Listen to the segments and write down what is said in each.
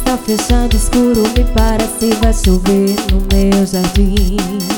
está fechado, escuro, me parece vai chover no meu jardim.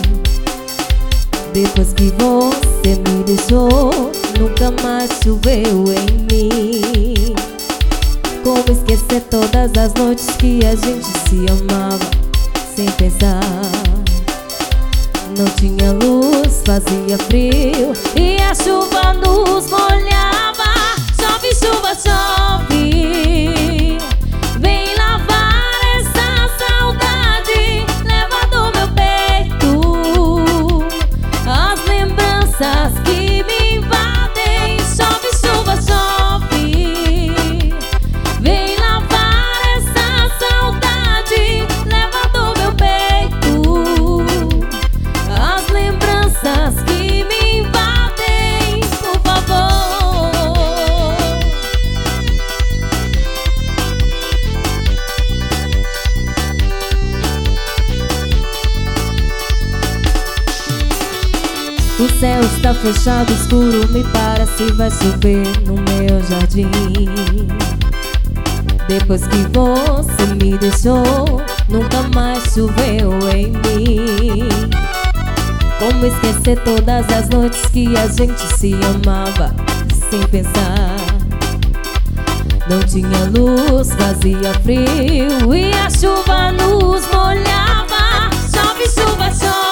Depois que você me deixou, nunca mais choveu em mim. Como esquecer todas as noites que a gente se amava sem pensar? Não tinha luz, fazia frio e a chuva nos molhava. Chove, chuva, chove, vem lavar essa saudade. Leva do meu peito as lembranças que me invadem. Chove, chuva, chove, vem lavar essa saudade. Leva do meu peito as lembranças que me invadem, por favor. O céu está fechado, escuro, me parece vai chover no meu jardim. Depois que você me deixou, nunca mais choveu em mim. Como esquecer todas as noites que a gente se amava sem pensar? Não tinha luz, fazia frio e a chuva nos molhava. Chove, chuva, chove.